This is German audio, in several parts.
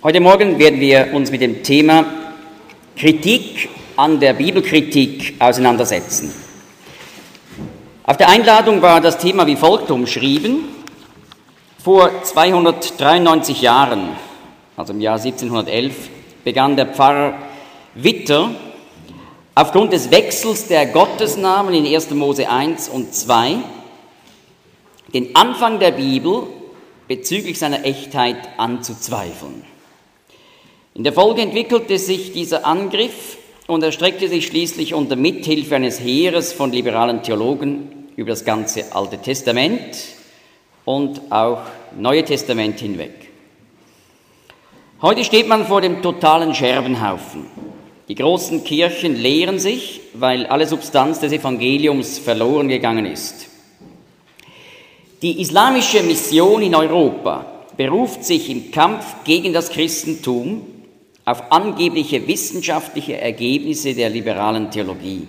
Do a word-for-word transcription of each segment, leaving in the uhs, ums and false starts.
Heute Morgen werden wir uns mit dem Thema Kritik an der Bibelkritik auseinandersetzen. Auf der Einladung war das Thema wie folgt umschrieben: Vor zweihundertdreiundneunzig Jahren, also im Jahr siebzehnhundertelf, begann der Pfarrer Witter aufgrund des Wechsels der Gottesnamen in erster Mose eins und zwei den Anfang der Bibel bezüglich seiner Echtheit anzuzweifeln. In der Folge entwickelte sich dieser Angriff und erstreckte sich schließlich unter Mithilfe eines Heeres von liberalen Theologen über das ganze Alte Testament und auch Neue Testament hinweg. Heute steht man vor dem totalen Scherbenhaufen. Die großen Kirchen leeren sich, weil alle Substanz des Evangeliums verloren gegangen ist. Die islamische Mission in Europa beruft sich im Kampf gegen das Christentum auf angebliche wissenschaftliche Ergebnisse der liberalen Theologie.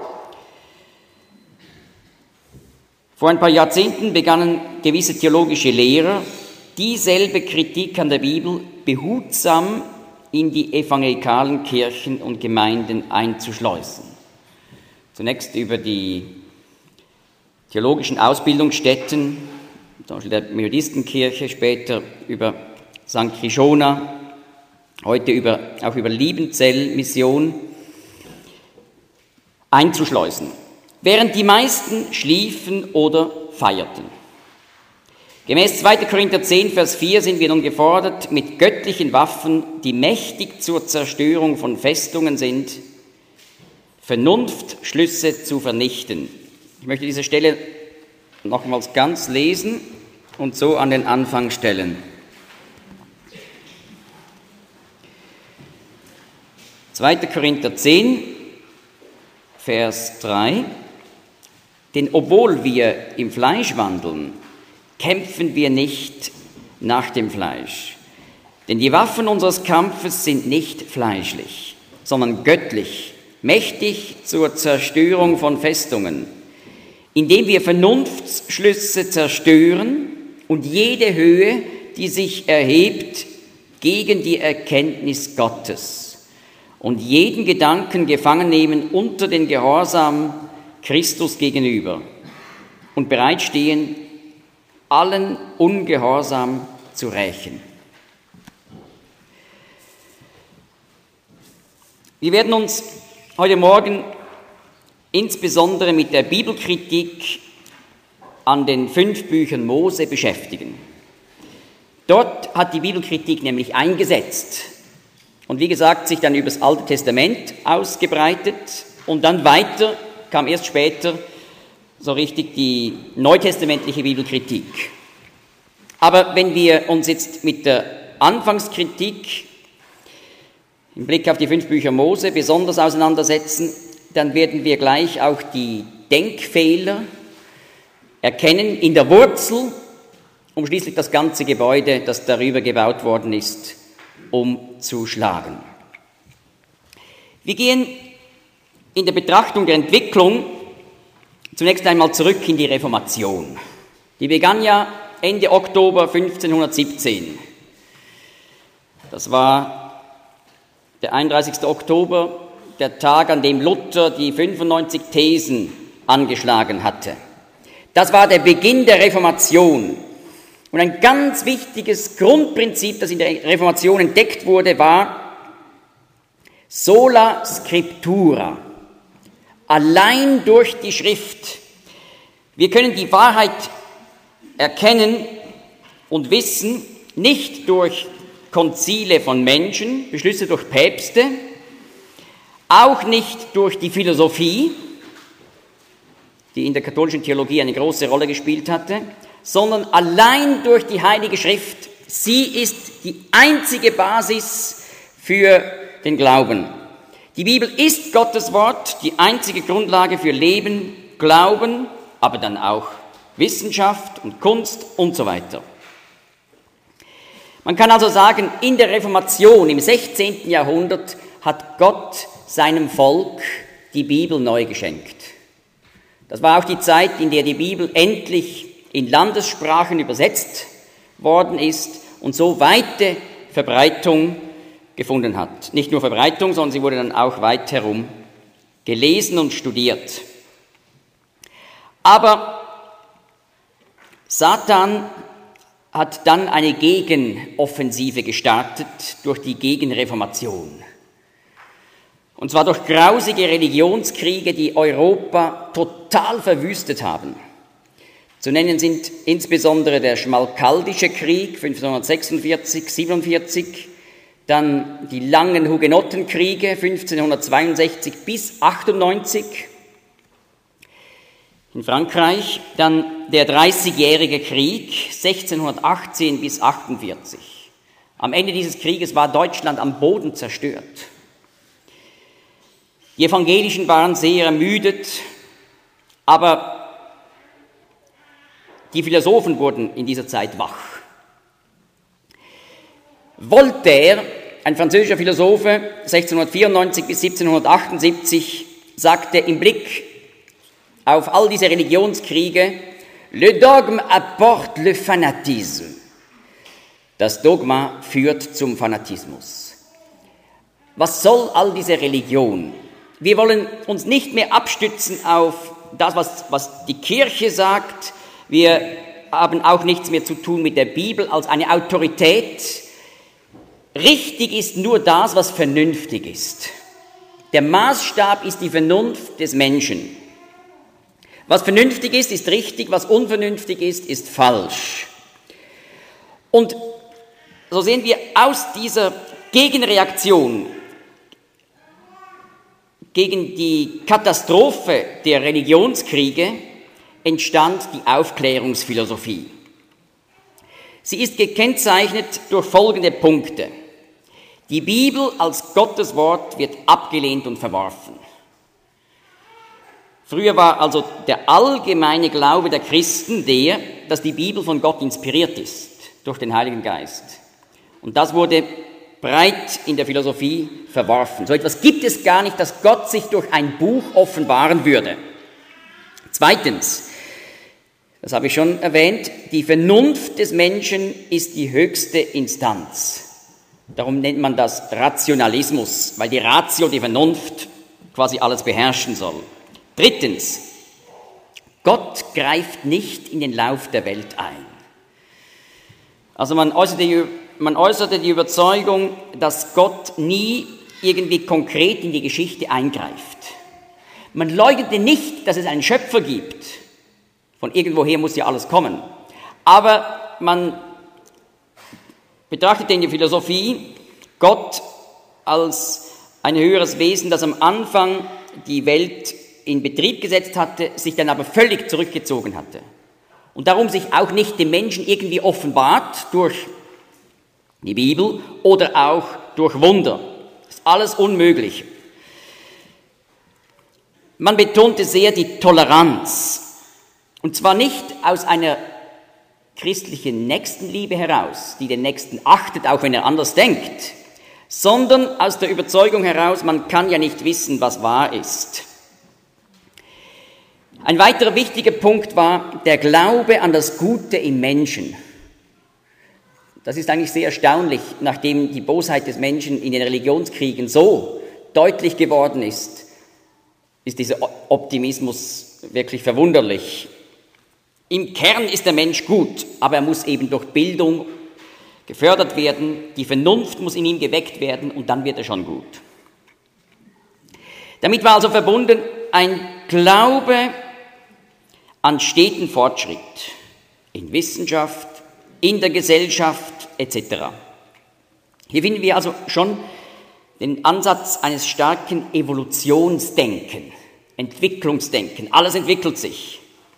Vor ein paar Jahrzehnten begannen gewisse theologische Lehrer, dieselbe Kritik an der Bibel behutsam in die evangelikalen Kirchen und Gemeinden einzuschleusen. Zunächst über die theologischen Ausbildungsstätten, zum Beispiel der Methodistenkirche, später über Sankt Krishona, heute über, auch über Liebenzell-Mission einzuschleusen, während die meisten schliefen oder feierten. Gemäß zweiter Korinther zehn, Vers vier sind wir nun gefordert, mit göttlichen Waffen, die mächtig zur Zerstörung von Festungen sind, Vernunftschlüsse zu vernichten. Ich möchte diese Stelle nochmals ganz lesen und so an den Anfang stellen. zweiter Korinther zehn, Vers drei. Denn obwohl wir im Fleisch wandeln, kämpfen wir nicht nach dem Fleisch. Denn die Waffen unseres Kampfes sind nicht fleischlich, sondern göttlich, mächtig zur Zerstörung von Festungen, indem wir Vernunftsschlüsse zerstören und jede Höhe, die sich erhebt gegen die Erkenntnis Gottes und jeden Gedanken gefangen nehmen unter den Gehorsam Christus gegenüber und bereitstehen, allen Ungehorsam zu rächen. Wir werden uns heute Morgen insbesondere mit der Bibelkritik an den fünf Büchern Mose beschäftigen. Dort hat die Bibelkritik nämlich eingesetzt und wie gesagt sich dann über das Alte Testament ausgebreitet und dann weiter kam erst später so richtig die neutestamentliche Bibelkritik. Aber wenn wir uns jetzt mit der Anfangskritik im Blick auf die fünf Bücher Mose besonders auseinandersetzen, dann werden wir gleich auch die Denkfehler erkennen in der Wurzel, um schließlich das ganze Gebäude, das darüber gebaut worden ist, umzuschlagen. Wir gehen in der Betrachtung der Entwicklung zunächst einmal zurück in die Reformation. Die begann ja Ende Oktober fünfzehnhundertsiebzehn. Das war der einunddreißigste Oktober, der Tag, an dem Luther die fünfundneunzig Thesen angeschlagen hatte. Das war der Beginn der Reformation. Und ein ganz wichtiges Grundprinzip, das in der Reformation entdeckt wurde, war sola scriptura, allein durch die Schrift. Wir können die Wahrheit erkennen und wissen, nicht durch Konzile von Menschen, Beschlüsse durch Päpste, auch nicht durch die Philosophie, die in der katholischen Theologie eine große Rolle gespielt hatte, sondern allein durch die Heilige Schrift. Sie ist die einzige Basis für den Glauben. Die Bibel ist Gottes Wort, die einzige Grundlage für Leben, Glauben, aber dann auch Wissenschaft und Kunst und so weiter. Man kann also sagen, in der Reformation im sechzehnten Jahrhundert hat Gott seinem Volk die Bibel neu geschenkt. Das war auch die Zeit, in der die Bibel endlich in Landessprachen übersetzt worden ist und so weite Verbreitung gefunden hat. Nicht nur Verbreitung, sondern sie wurde dann auch weit herum gelesen und studiert. Aber Satan hat dann eine Gegenoffensive gestartet durch die Gegenreformation. Und zwar durch grausige Religionskriege, die Europa total verwüstet haben. Zu nennen sind insbesondere der Schmalkaldische Krieg fünfzehnhundertsechsundvierzig siebenundvierzig, dann die langen Hugenottenkriege fünfzehnhundertzweiundsechzig bis achtundneunzig in Frankreich, dann der Dreißigjährige Krieg sechzehnhundertachtzehn bis achtundvierzig. Am Ende dieses Krieges war Deutschland am Boden zerstört. Die Evangelischen waren sehr ermüdet, aber die Philosophen wurden in dieser Zeit wach. Voltaire, ein französischer Philosophe, sechzehnhundertvierundneunzig bis siebzehnhundertachtundsiebzig, sagte im Blick auf all diese Religionskriege: Le dogme apporte le fanatisme. Das Dogma führt zum Fanatismus. Was soll all diese Religion? Wir wollen uns nicht mehr abstützen auf das, was, was die Kirche sagt. Wir haben auch nichts mehr zu tun mit der Bibel als eine Autorität. Richtig ist nur das, was vernünftig ist. Der Maßstab ist die Vernunft des Menschen. Was vernünftig ist, ist richtig, was unvernünftig ist, ist falsch. Und so sehen wir aus dieser Gegenreaktion gegen die Katastrophe der Religionskriege entstand die Aufklärungsphilosophie. Sie ist gekennzeichnet durch folgende Punkte. Die Bibel als Gottes Wort wird abgelehnt und verworfen. Früher war also der allgemeine Glaube der Christen der, dass die Bibel von Gott inspiriert ist, durch den Heiligen Geist. Und das wurde breit in der Philosophie verworfen. So etwas gibt es gar nicht, dass Gott sich durch ein Buch offenbaren würde. Zweitens, das habe ich schon erwähnt, die Vernunft des Menschen ist die höchste Instanz. Darum nennt man das Rationalismus, weil die Ratio, die Vernunft, quasi alles beherrschen soll. Drittens, Gott greift nicht in den Lauf der Welt ein. Also man äußerte die, man äußerte die Überzeugung, dass Gott nie irgendwie konkret in die Geschichte eingreift. Man leugnete nicht, dass es einen Schöpfer gibt. Von irgendwoher muss ja alles kommen. Aber man betrachtete in der Philosophie Gott als ein höheres Wesen, das am Anfang die Welt in Betrieb gesetzt hatte, sich dann aber völlig zurückgezogen hatte. Und darum sich auch nicht dem Menschen irgendwie offenbart durch die Bibel oder auch durch Wunder. Das ist alles unmöglich. Man betonte sehr die Toleranz. Und zwar nicht aus einer christlichen Nächstenliebe heraus, die den Nächsten achtet, auch wenn er anders denkt, sondern aus der Überzeugung heraus, man kann ja nicht wissen, was wahr ist. Ein weiterer wichtiger Punkt war der Glaube an das Gute im Menschen. Das ist eigentlich sehr erstaunlich, nachdem die Bosheit des Menschen in den Religionskriegen so deutlich geworden ist, ist dieser Optimismus wirklich verwunderlich. Im Kern ist der Mensch gut, aber er muss eben durch Bildung gefördert werden, die Vernunft muss in ihm geweckt werden und dann wird er schon gut. Damit war also verbunden ein Glaube an steten Fortschritt in Wissenschaft, in der Gesellschaft et cetera. Hier finden wir also schon den Ansatz eines starken Evolutionsdenken, Entwicklungsdenken. Alles entwickelt sich.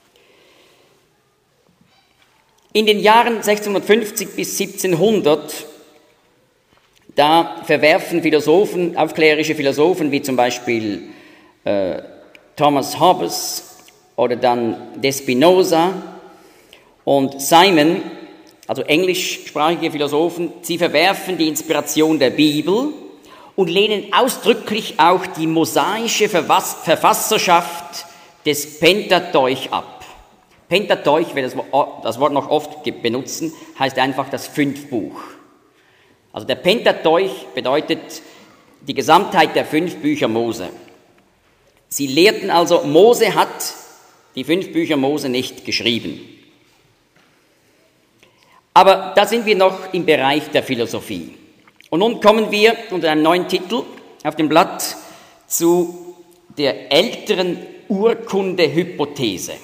In den Jahren sechzehnhundertfünfzig bis siebzehnhundert, da verwerfen Philosophen, aufklärerische Philosophen wie zum Beispiel äh, Thomas Hobbes oder dann de Spinoza und Simon, also englischsprachige Philosophen, sie verwerfen die Inspiration der Bibel und lehnen ausdrücklich auch die mosaische Verfasserschaft des Pentateuch ab. Pentateuch, wir das Wort noch oft benutzen, heißt einfach das Fünfbuch. Also der Pentateuch bedeutet die Gesamtheit der fünf Bücher Mose. Sie lehrten also, Mose hat die fünf Bücher Mose nicht geschrieben. Aber da sind wir noch im Bereich der Philosophie. Und nun kommen wir unter einem neuen Titel auf dem Blatt zu der älteren Urkundehypothese.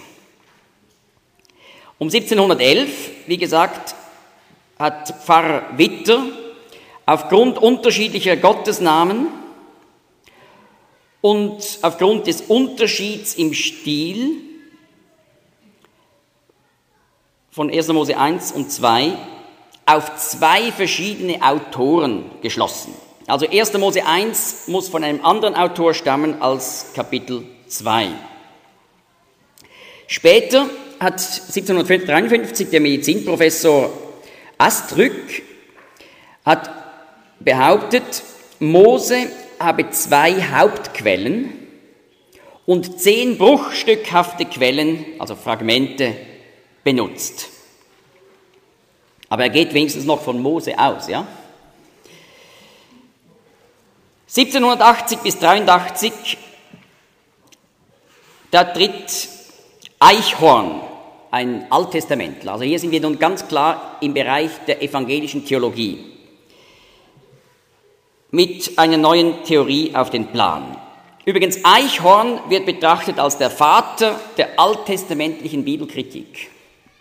Um siebzehnhundertelf, wie gesagt, hat Pfarrer Witter aufgrund unterschiedlicher Gottesnamen und aufgrund des Unterschieds im Stil von erster Mose eins und zwei auf zwei verschiedene Autoren geschlossen. Also erster Mose eins muss von einem anderen Autor stammen als Kapitel zwei. Später hat siebzehnhundertdreiundfünfzig der Medizinprofessor Astrück hat behauptet, Mose habe zwei Hauptquellen und zehn bruchstückhafte Quellen, also Fragmente, benutzt. Aber er geht wenigstens noch von Mose aus, ja? siebzehnhundertachtzig bis dreiundachtzig, da tritt Eichhorn, ein Alttestamentler. Also hier sind wir nun ganz klar im Bereich der evangelischen Theologie, mit einer neuen Theorie auf den Plan. Übrigens, Eichhorn wird betrachtet als der Vater der alttestamentlichen Bibelkritik.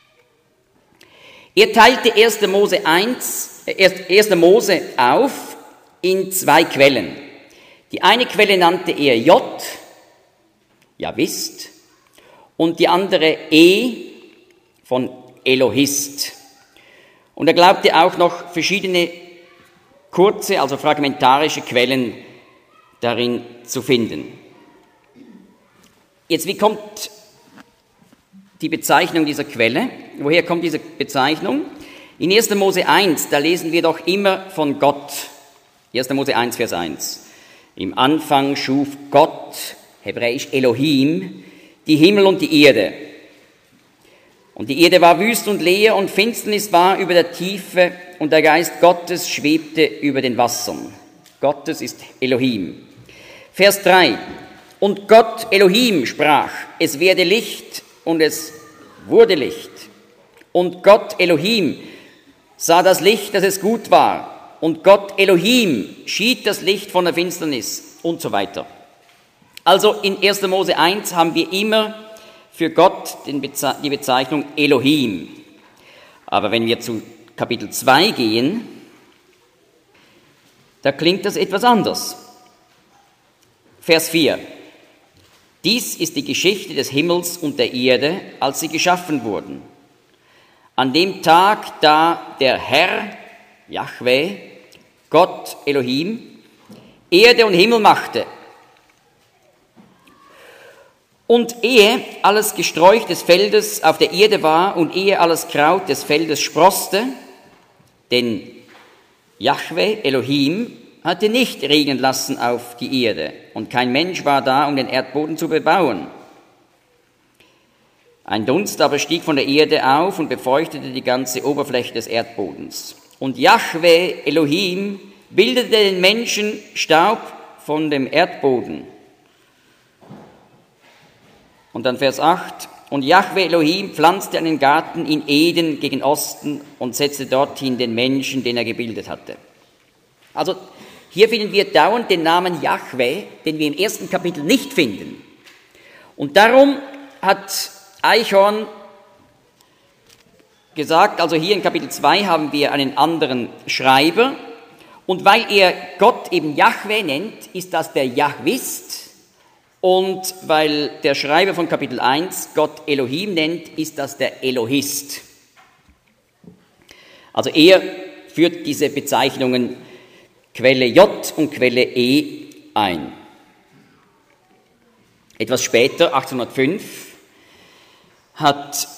Er teilte erster Mose eins, erster Mose auf in zwei Quellen. Die eine Quelle nannte er J, Javist, und die andere E von Elohist. Und er glaubte auch noch verschiedene kurze, also fragmentarische Quellen darin zu finden. Jetzt, wie kommt die Bezeichnung dieser Quelle? Woher kommt diese Bezeichnung? In erster Mose eins, da lesen wir doch immer von Gott. erster Mose eins, Vers eins. Im Anfang schuf Gott, hebräisch Elohim, die Himmel und die Erde. Und die Erde war wüst und leer und Finsternis war über der Tiefe und der Geist Gottes schwebte über den Wassern. Gottes ist Elohim. Vers drei. Und Gott Elohim sprach, es werde Licht und es wurde Licht. Und Gott Elohim sah das Licht, dass es gut war. Und Gott Elohim schied das Licht von der Finsternis und so weiter. Also in erster Mose eins haben wir immer für Gott die Bezeichnung Elohim. Aber wenn wir zu Kapitel zwei gehen, da klingt das etwas anders. Vers vier. Dies ist die Geschichte des Himmels und der Erde, als sie geschaffen wurden. An dem Tag, da der Herr, Jahwe, Gott Elohim, Erde und Himmel machte. Und ehe alles Gesträuch des Feldes auf der Erde war und ehe alles Kraut des Feldes sproßte, denn Jahwe Elohim hatte nicht regnen lassen auf die Erde und kein Mensch war da, um den Erdboden zu bebauen. Ein Dunst aber stieg von der Erde auf und befeuchtete die ganze Oberfläche des Erdbodens. Und Jahwe Elohim bildete den Menschen Staub von dem Erdboden. Und dann Vers acht. Und Jahwe Elohim pflanzte einen Garten in Eden gegen Osten und setzte dorthin den Menschen, den er gebildet hatte. Also hier finden wir dauernd den Namen Jahwe, den wir im ersten Kapitel nicht finden. Und darum hat Eichhorn gesagt, also hier in Kapitel zwei haben wir einen anderen Schreiber. Und weil er Gott eben Jahwe nennt, ist das der Jahwist. Und weil der Schreiber von Kapitel eins Gott Elohim nennt, ist das der Elohist. Also er führt diese Bezeichnungen Quelle J und Quelle E ein. Etwas später, achtzehnhundertfünf, hat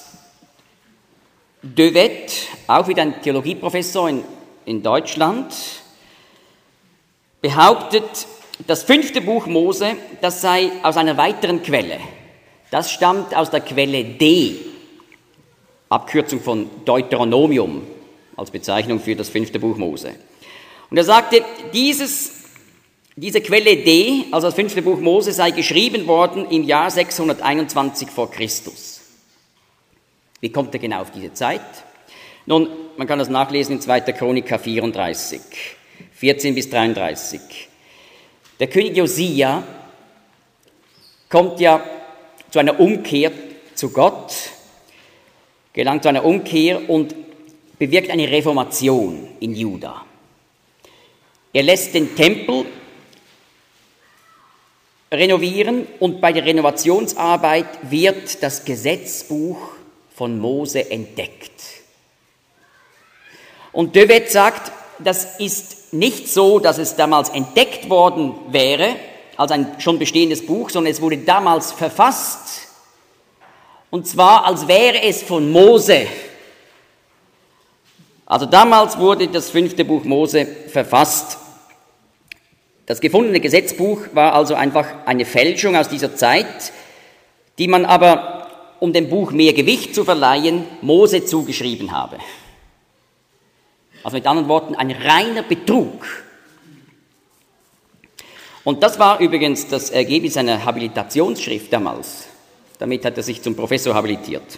De Wet, auch wieder ein Theologieprofessor in, in Deutschland, behauptet, das fünfte Buch Mose, das sei aus einer weiteren Quelle. Das stammt aus der Quelle D, Abkürzung von Deuteronomium, als Bezeichnung für das fünfte Buch Mose. Und er sagte, dieses, diese Quelle D, also das fünfte Buch Mose, sei geschrieben worden im Jahr sechshunderteinundzwanzig vor Christus. Wie kommt er genau auf diese Zeit? Nun, man kann das nachlesen in zweiter Chronik vierunddreißig, vierzehn bis dreiunddreißig. Der König Josia kommt ja zu einer Umkehr zu Gott, gelangt zu einer Umkehr und bewirkt eine Reformation in Juda. Er lässt den Tempel renovieren und bei der Renovationsarbeit wird das Gesetzbuch von Mose entdeckt. Und De Wet sagt, das ist nicht so, dass es damals entdeckt worden wäre, als ein schon bestehendes Buch, sondern es wurde damals verfasst. Und zwar, als wäre es von Mose. Also damals wurde das fünfte Buch Mose verfasst. Das gefundene Gesetzbuch war also einfach eine Fälschung aus dieser Zeit, die man aber, um dem Buch mehr Gewicht zu verleihen, Mose zugeschrieben habe. Also mit anderen Worten, ein reiner Betrug. Und das war übrigens das Ergebnis einer Habilitationsschrift damals. Damit hat er sich zum Professor habilitiert.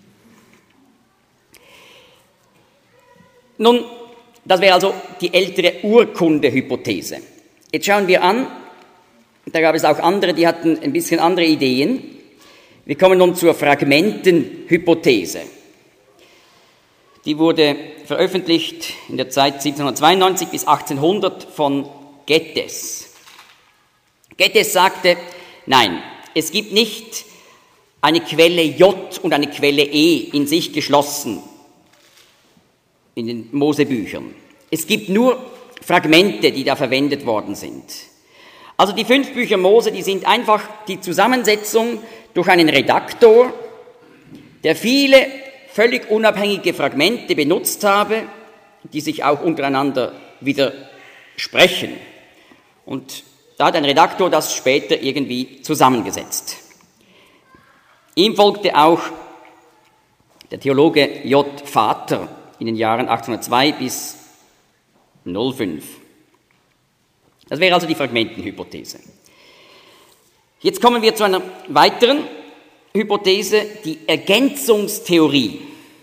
Nun, das wäre also die ältere Urkunde-Hypothese. Jetzt schauen wir an, da gab es auch andere, die hatten ein bisschen andere Ideen. Wir kommen nun zur Fragmentenhypothese. Die wurde veröffentlicht in der Zeit siebzehnhundertzweiundneunzig bis achtzehnhundert von Gettys. Gettys sagte, nein, es gibt nicht eine Quelle J und eine Quelle E in sich geschlossen in den Mosebüchern. Es gibt nur Fragmente, die da verwendet worden sind. Also die fünf Bücher Mose, die sind einfach die Zusammensetzung durch einen Redaktor, der viele völlig unabhängige Fragmente benutzt habe, die sich auch untereinander widersprechen. Und da hat ein Redaktor das später irgendwie zusammengesetzt. Ihm folgte auch der Theologe J. Vater in den Jahren achtzehnhundertzwei bis null fünf. Das wäre also die Fragmentenhypothese. Jetzt kommen wir zu einer weiteren Hypothese, die Ergänzungstheorie.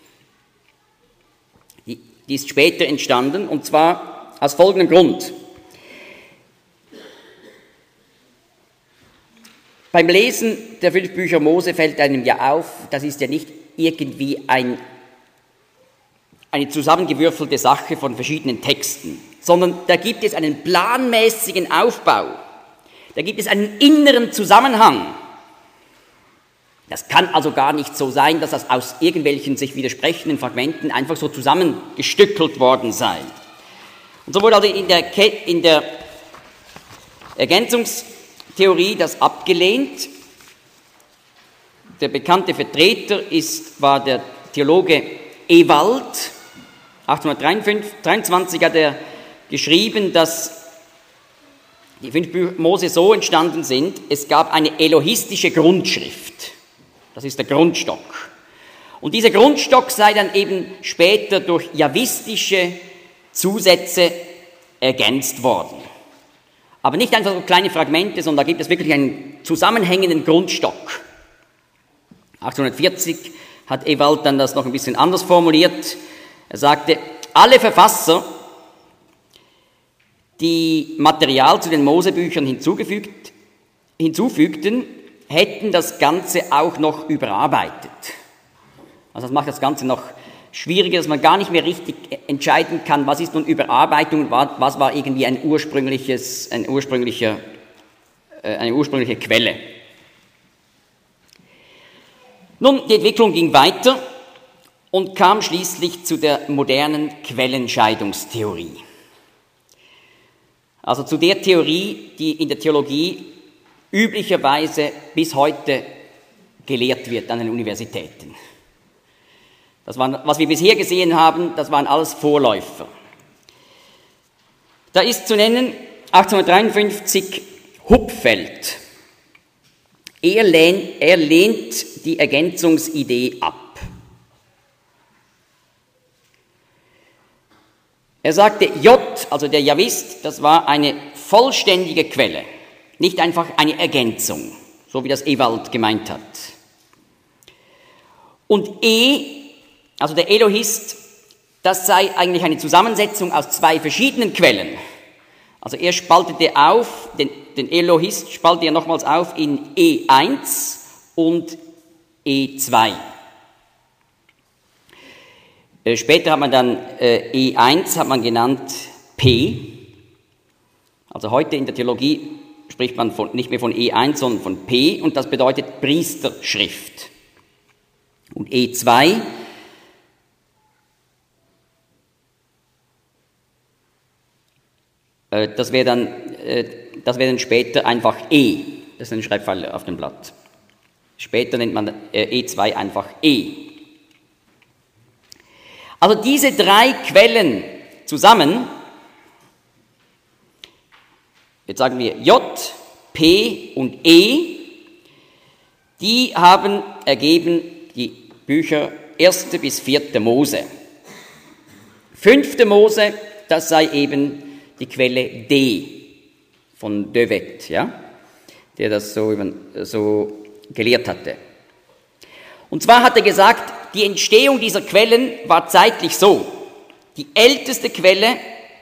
Die, die ist später entstanden, und zwar aus folgendem Grund. Beim Lesen der fünf Bücher Mose fällt einem ja auf, das ist ja nicht irgendwie ein, eine zusammengewürfelte Sache von verschiedenen Texten, sondern da gibt es einen planmäßigen Aufbau, da gibt es einen inneren Zusammenhang. Das kann also gar nicht so sein, dass das aus irgendwelchen sich widersprechenden Fragmenten einfach so zusammengestückelt worden sei. Und so wurde also in der, in der Ergänzungstheorie das abgelehnt. Der bekannte Vertreter ist, war der Theologe Ewald. achtzehnhundertdreiundzwanzig hat er geschrieben, dass die fünf Bücher Mose so entstanden sind, es gab eine elohistische Grundschrift. Das ist der Grundstock. Und dieser Grundstock sei dann eben später durch javistische Zusätze ergänzt worden. Aber nicht einfach so kleine Fragmente, sondern da gibt es wirklich einen zusammenhängenden Grundstock. achtzehnhundertvierzig hat Ewald dann das noch ein bisschen anders formuliert. Er sagte, alle Verfasser, die Material zu den Mosebüchern hinzugefügt, hinzufügten, hätten das Ganze auch noch überarbeitet. Also das macht das Ganze noch schwieriger, dass man gar nicht mehr richtig entscheiden kann, was ist nun Überarbeitung und was war irgendwie ein ursprüngliches, ein ursprünglicher, eine ursprüngliche Quelle. Nun, die Entwicklung ging weiter und kam schließlich zu der modernen Quellenscheidungstheorie. Also zu der Theorie, die in der Theologie üblicherweise bis heute gelehrt wird an den Universitäten. Das waren, was wir bisher gesehen haben, das waren alles Vorläufer. Da ist zu nennen achtzehnhundertdreiundfünfzig Hupfeld. Er lehnt, er lehnt die Ergänzungsidee ab. Er sagte, J, also der Javist, das war eine vollständige Quelle, nicht einfach eine Ergänzung, so wie das Ewald gemeint hat. Und E, also der Elohist, das sei eigentlich eine Zusammensetzung aus zwei verschiedenen Quellen. Also er spaltete auf, den, den Elohist spaltete er nochmals auf in E eins und E zwei. Äh, später hat man dann äh, E eins hat man genannt P. Also heute in der Theologie spricht man von, nicht mehr von E eins, sondern von P, und das bedeutet Priesterschrift. Und E zwei, äh, das wäre dann, äh, das wäre dann später einfach E. Das ist ein Schreibfall auf dem Blatt. Später nennt man äh, E zwei einfach E. Also diese drei Quellen zusammen, jetzt sagen wir J, P und E, die haben ergeben die Bücher erste bis vierte Mose. Fünfte Mose, das sei eben die Quelle D von De Wet, ja, der das so, so gelehrt hatte. Und zwar hat er gesagt, die Entstehung dieser Quellen war zeitlich so. Die älteste Quelle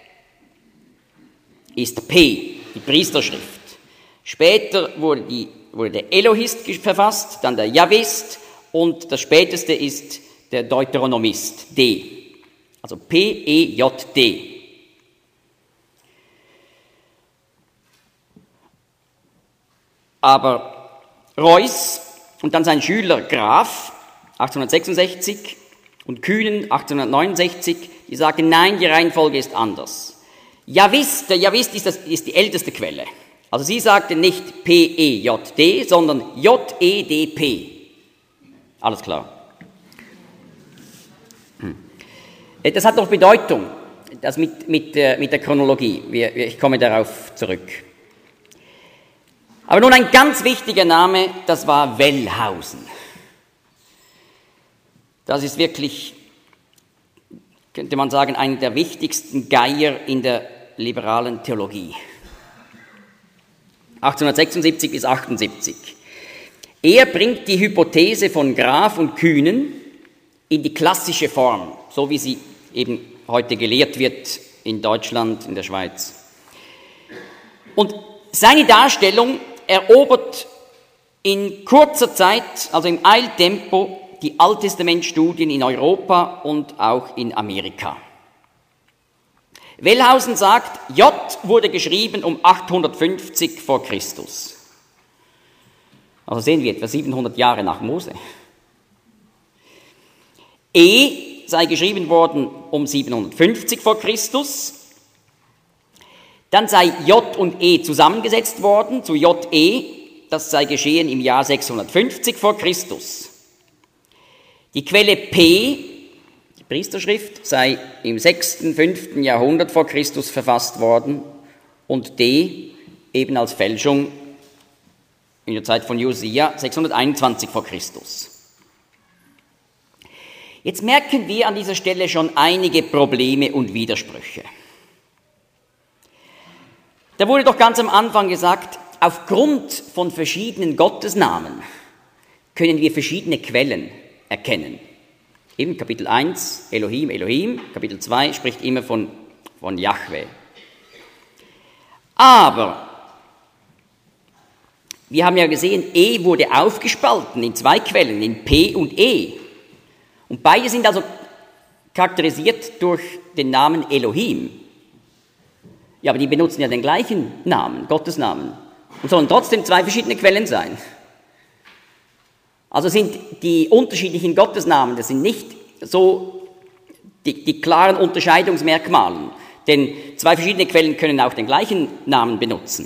ist P, die Priesterschrift. Später wurde, die, wurde der Elohist verfasst, dann der Javist, und das späteste ist der Deuteronomist, D. Also P, E, J, D. Aber Reuß und dann sein Schüler Graf achtzehnhundertsechsundsechzig und Kühnen achtzehnhundertneunundsechzig, die sagen, nein, die Reihenfolge ist anders. Javist, der Javist ist, das, ist die älteste Quelle. Also sie sagten nicht P, E, J, D, sondern J, E, D, P. Alles klar. Hm. Das hat doch Bedeutung, das mit, mit, mit der Chronologie. Ich komme darauf zurück. Aber nun ein ganz wichtiger Name, das war Wellhausen. Das ist wirklich, könnte man sagen, einer der wichtigsten Geier in der liberalen Theologie. achtzehnhundertsechsundsiebzig bis achtundsiebzig. Er bringt die Hypothese von Graf und Kühnen in die klassische Form, so wie sie eben heute gelehrt wird in Deutschland, in der Schweiz. Und seine Darstellung erobert in kurzer Zeit, also im Eiltempo, die Alttestamentstudien in Europa und auch in Amerika. Wellhausen sagt, J wurde geschrieben um achthundertfünfzig vor Christus. Also sehen wir etwa siebenhundert Jahre nach Mose. E sei geschrieben worden um siebenhundertfünfzig vor Christus. Dann sei J und E zusammengesetzt worden zu J E, das sei geschehen im Jahr sechshundertfünfzig vor Christus. Die Quelle P, die Priesterschrift, sei im sechsten, fünften Jahrhundert vor Christus verfasst worden und D eben als Fälschung in der Zeit von Josia sechshunderteinundzwanzig vor Christus. Jetzt merken wir an dieser Stelle schon einige Probleme und Widersprüche. Da wurde doch ganz am Anfang gesagt, aufgrund von verschiedenen Gottesnamen können wir verschiedene Quellen erkennen. Eben Kapitel eins, Elohim, Elohim, Kapitel zwei spricht immer von, von Jahwe. Aber wir haben ja gesehen, E wurde aufgespalten in zwei Quellen, in P und E. Und beide sind also charakterisiert durch den Namen Elohim. Ja, aber die benutzen ja den gleichen Namen, Gottes Namen, und sollen trotzdem zwei verschiedene Quellen sein. Also sind die unterschiedlichen Gottesnamen, das sind nicht so die, die klaren Unterscheidungsmerkmale, denn zwei verschiedene Quellen können auch den gleichen Namen benutzen.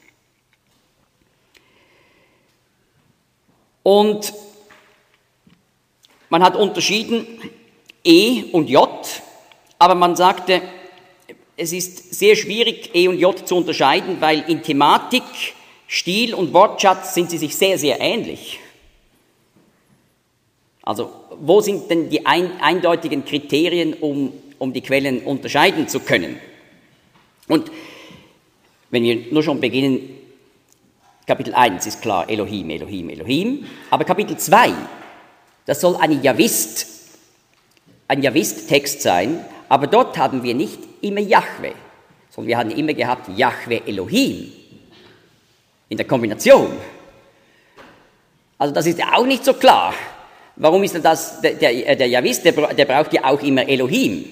Und man hat unterschieden E und J, aber man sagte, es ist sehr schwierig, E und J zu unterscheiden, weil in Thematik, Stil und Wortschatz sind sie sich sehr, sehr ähnlich. Also, wo sind denn die ein, eindeutigen Kriterien, um, um die Quellen unterscheiden zu können. Und wenn wir nur schon beginnen, Kapitel eins ist klar, Elohim, Elohim, Elohim, aber Kapitel zwei, das soll ein Javist, ein Javist-Text sein, aber dort haben wir nicht immer Jahwe, sondern wir haben immer gehabt Jahwe Elohim in der Kombination. Also das ist ja auch nicht so klar. Warum ist denn das, der, der, der Javist, der, der braucht ja auch immer Elohim.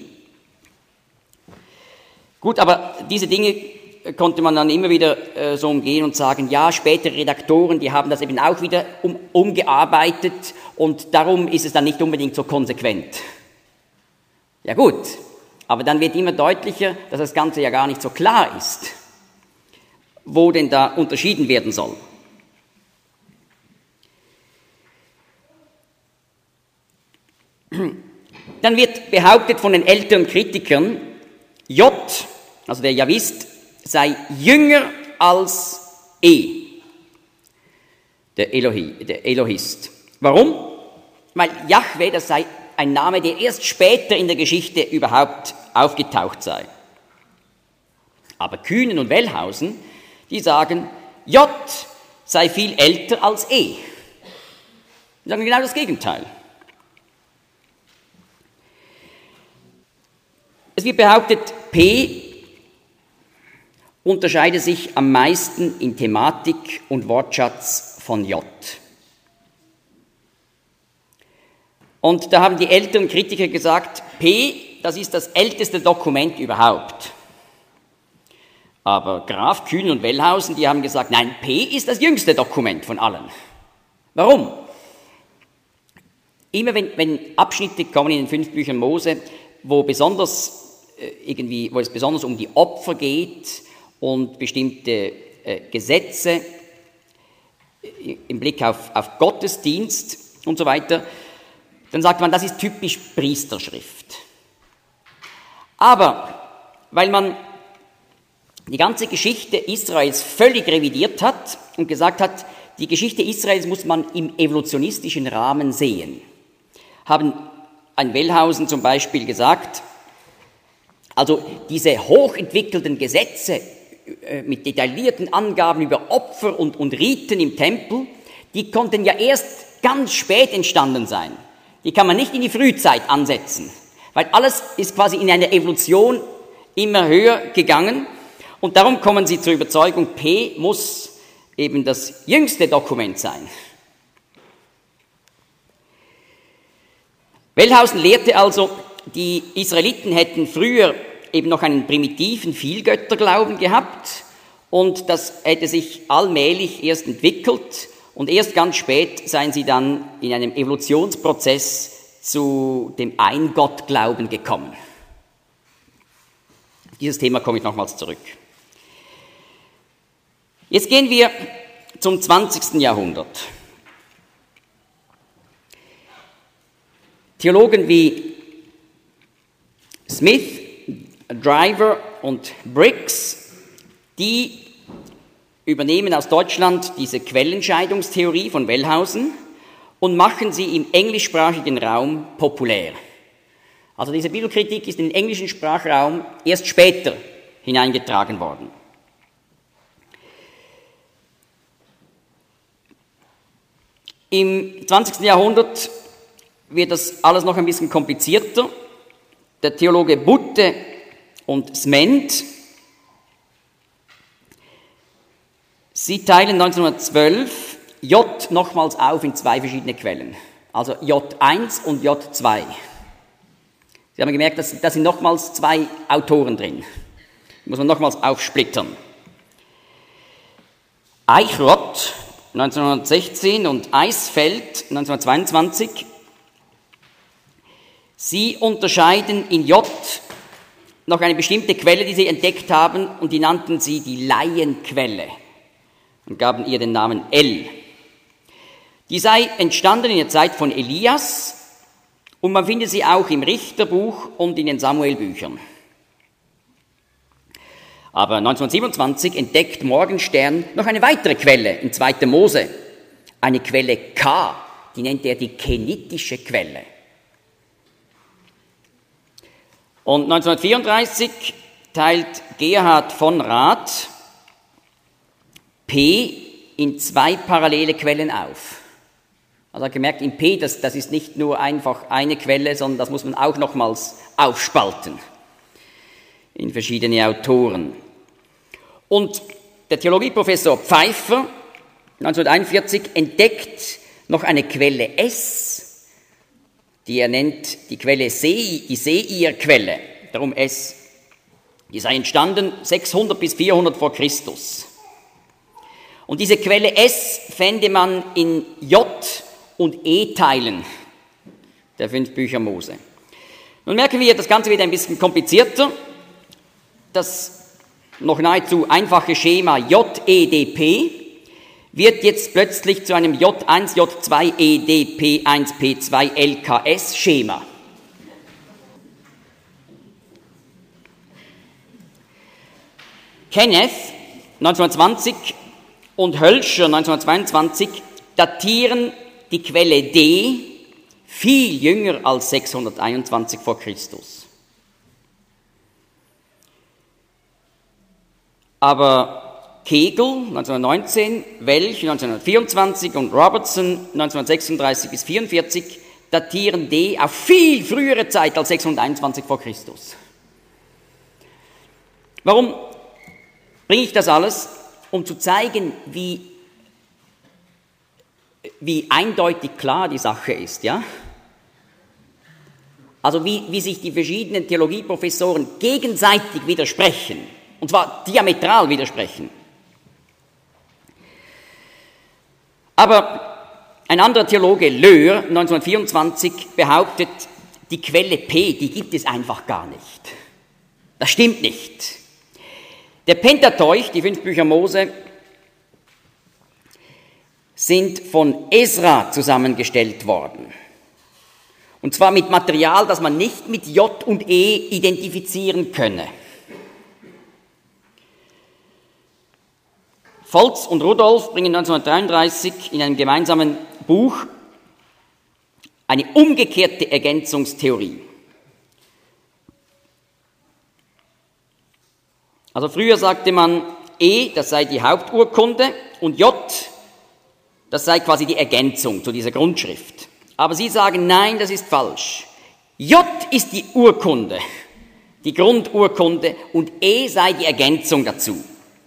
Gut, aber diese Dinge konnte man dann immer wieder äh, so umgehen und sagen, ja, spätere Redaktoren, die haben das eben auch wieder um, umgearbeitet und darum ist es dann nicht unbedingt so konsequent. Ja gut, aber dann wird immer deutlicher, dass das Ganze ja gar nicht so klar ist, wo denn da unterschieden werden soll. Dann wird behauptet von den älteren Kritikern, J, also der Javist, sei jünger als E, der, Elohi, der Elohist. Warum? Weil Jahwe, das sei ein Name, der erst später in der Geschichte überhaupt aufgetaucht sei. Aber Kühnen und Wellhausen, die sagen, J sei viel älter als E. Die sagen genau das Gegenteil. Es wird behauptet, P unterscheide sich am meisten in Thematik und Wortschatz von J. Und da haben die älteren Kritiker gesagt, P, das ist das älteste Dokument überhaupt. Aber Graf, Kühn und Wellhausen, die haben gesagt, nein, P ist das jüngste Dokument von allen. Warum? Immer wenn, wenn Abschnitte kommen in den fünf Büchern Mose, wo besonders äh, irgendwie, wo es besonders um die Opfer geht und bestimmte äh, Gesetze äh, im Blick auf, auf Gottesdienst und so weiter, dann sagt man, das ist typisch Priesterschrift. Aber weil man die ganze Geschichte Israels völlig revidiert hat und gesagt hat, die Geschichte Israels muss man im evolutionistischen Rahmen sehen, haben ein Wellhausen zum Beispiel gesagt, also diese hochentwickelten Gesetze äh, mit detaillierten Angaben über Opfer und, und Riten im Tempel, die konnten ja erst ganz spät entstanden sein. Die kann man nicht in die Frühzeit ansetzen, weil alles ist quasi in einer Evolution immer höher gegangen und darum kommen sie zur Überzeugung, P muss eben das jüngste Dokument sein. Wellhausen lehrte also, die Israeliten hätten früher eben noch einen primitiven Vielgötterglauben gehabt und das hätte sich allmählich erst entwickelt und erst ganz spät seien sie dann in einem Evolutionsprozess zu dem Eingottglauben gekommen. Auf dieses Thema komme ich nochmals zurück. Jetzt gehen wir zum zwanzigsten Jahrhundert. Theologen wie Smith, Driver und Briggs, die übernehmen aus Deutschland diese Quellenscheidungstheorie von Wellhausen und machen sie im englischsprachigen Raum populär. Also diese Bibelkritik ist in den englischen Sprachraum erst später hineingetragen worden. Im zwanzigsten Jahrhundert wird das alles noch ein bisschen komplizierter. Der Theologe Butte und Sment, sie teilen neunzehnhundertzwölf J nochmals auf in zwei verschiedene Quellen, also J eins und J zwei. Sie haben gemerkt, da sind nochmals zwei Autoren drin. Die muss man nochmals aufsplittern. Eichrott neunzehnhundertsechzehn und Eisfeld neunzehnhundertzweiundzwanzig, sie unterscheiden in J noch eine bestimmte Quelle, die sie entdeckt haben, und die nannten sie die Laienquelle und gaben ihr den Namen L. Die sei entstanden in der Zeit von Elias und man findet sie auch im Richterbuch und in den Samuelbüchern. Aber neunzehnhundertsiebenundzwanzig entdeckt Morgenstern noch eine weitere Quelle in zweiter Mose, eine Quelle K, die nennt er die kenitische Quelle. Und neunzehnhundertvierunddreißig teilt Gerhard von Rath P in zwei parallele Quellen auf. Also er hat gemerkt, in P, das, das ist nicht nur einfach eine Quelle, sondern das muss man auch nochmals aufspalten in verschiedene Autoren. Und der Theologieprofessor Pfeiffer neunzehnhunderteinundvierzig entdeckt noch eine Quelle S, die er nennt die Quelle Sei, die Seir-Quelle, darum S. Die sei entstanden sechshundert bis vierhundert vor Christus. Und diese Quelle S fände man in J und E-Teilen der fünf Bücher Mose. Nun merken wir, das Ganze wird ein bisschen komplizierter. Das noch nahezu einfache Schema J E D P wird jetzt plötzlich zu einem J eins, J zwei, E D P eins, P zwei, L K S-Schema. Kenneth neunzehnhundertzwanzig und Hölscher neunzehnhundertzweiundzwanzig datieren die Quelle D viel jünger als sechshunderteinundzwanzig vor Christus. Aber Kegel neunzehnhundertneunzehn, Welch neunzehnhundertvierundzwanzig und Robertson neunzehnhundertsechsunddreißig bis vierundvierzig datieren D auf viel frühere Zeit als sechshunderteinundzwanzig vor Christus. Warum bringe ich das alles? Um zu zeigen, wie, wie eindeutig klar die Sache ist, ja? Also wie, wie sich die verschiedenen Theologieprofessoren gegenseitig widersprechen, und zwar diametral widersprechen. Aber ein anderer Theologe, Löhr, neunzehnhundertvierundzwanzig, behauptet, die Quelle P, die gibt es einfach gar nicht. Das stimmt nicht. Der Pentateuch, die fünf Bücher Mose, sind von Esra zusammengestellt worden. Und zwar mit Material, das man nicht mit J und E identifizieren könne. Volz und Rudolf bringen neunzehnhundertdreiunddreißig in einem gemeinsamen Buch eine umgekehrte Ergänzungstheorie. Also früher sagte man, E, das sei die Haupturkunde, und J, das sei quasi die Ergänzung zu dieser Grundschrift. Aber Sie sagen, nein, das ist falsch. J ist die Urkunde, die Grundurkunde, und E sei die Ergänzung dazu.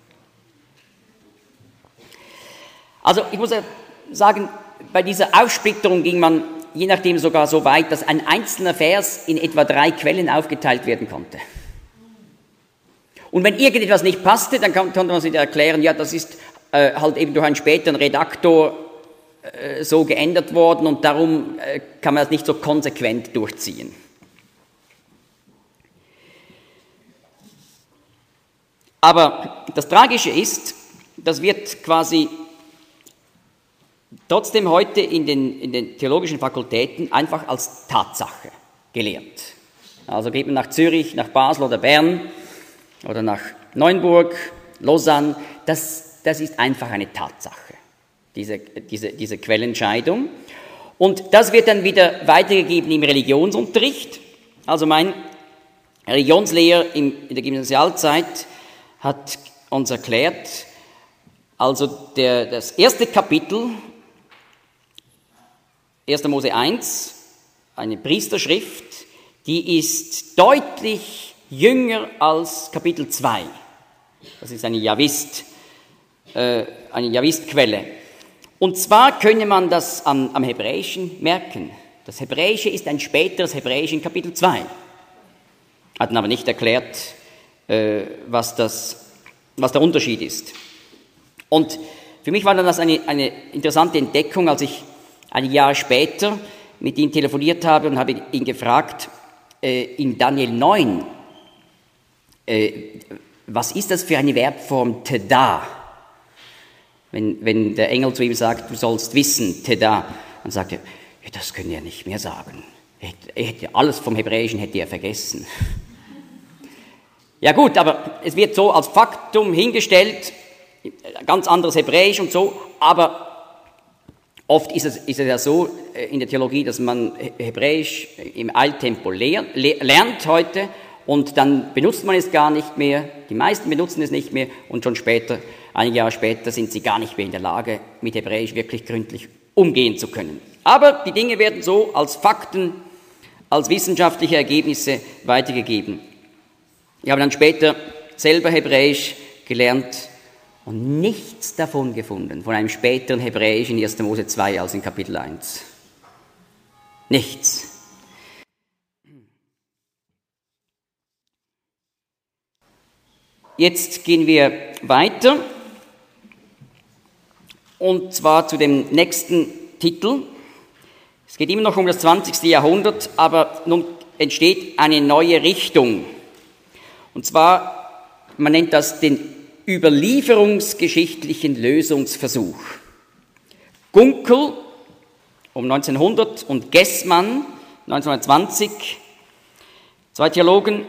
Also ich muss sagen, bei dieser Aufsplitterung ging man je nachdem sogar so weit, dass ein einzelner Vers in etwa drei Quellen aufgeteilt werden konnte. Und wenn irgendetwas nicht passte, dann konnte man sich erklären, ja, das ist äh, halt eben durch einen späteren Redaktor äh, so geändert worden und darum äh, kann man das nicht so konsequent durchziehen. Aber das Tragische ist, das wird quasi trotzdem heute in den, in den theologischen Fakultäten einfach als Tatsache gelehrt. Also geht man nach Zürich, nach Basel oder Bern oder nach Neuenburg, Lausanne, das, das ist einfach eine Tatsache, diese, diese, diese Quellenscheidung. Und das wird dann wieder weitergegeben im Religionsunterricht. Also mein Religionslehrer in, in der Gymnasialzeit hat uns erklärt, also der, das erste Kapitel, erster Mose eins, eine Priesterschrift, die ist deutlich jünger als Kapitel zwei. Das ist eine Javist, äh, eine Javist-Quelle. Und zwar könne man das am, am Hebräischen merken. Das Hebräische ist ein späteres Hebräisch in Kapitel zwei. Hat dann aber nicht erklärt, äh, was, das, was der Unterschied ist. Und für mich war dann das eine, eine interessante Entdeckung, als ich einige Jahre später mit ihm telefoniert habe und habe ihn gefragt, äh, in Daniel neun, äh, was ist das für eine Verbform teda? Wenn, wenn der Engel zu ihm sagt, du sollst wissen, teda, dann sagt er, ja, das können wir nicht mehr sagen. Er hätte, er hätte alles vom Hebräischen hätte er vergessen. Ja gut, aber es wird so als Faktum hingestellt, ganz anderes Hebräisch und so, aber oft ist es, ist es ja so in der Theologie, dass man Hebräisch im Eiltempo lernt, lernt heute und dann benutzt man es gar nicht mehr, die meisten benutzen es nicht mehr und schon später, einige Jahre später, sind sie gar nicht mehr in der Lage, mit Hebräisch wirklich gründlich umgehen zu können. Aber die Dinge werden so als Fakten, als wissenschaftliche Ergebnisse weitergegeben. Ich habe dann später selber Hebräisch gelernt und nichts davon gefunden, von einem späteren Hebräisch in erster Mose zwei als in Kapitel eins. Nichts. Jetzt gehen wir weiter, und zwar zu dem nächsten Titel. Es geht immer noch um das zwanzigste Jahrhundert, aber nun entsteht eine neue Richtung. Und zwar, man nennt das den überlieferungsgeschichtlichen Lösungsversuch. Gunkel um neunzehnhundert und Gessmann neunzehnhundertzwanzig, zwei Theologen,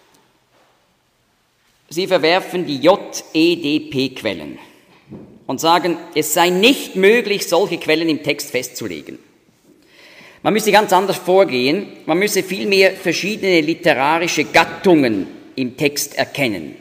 sie verwerfen die J E D P-Quellen und sagen, es sei nicht möglich, solche Quellen im Text festzulegen. Man müsse ganz anders vorgehen, man müsse vielmehr verschiedene literarische Gattungen im Text erkennen.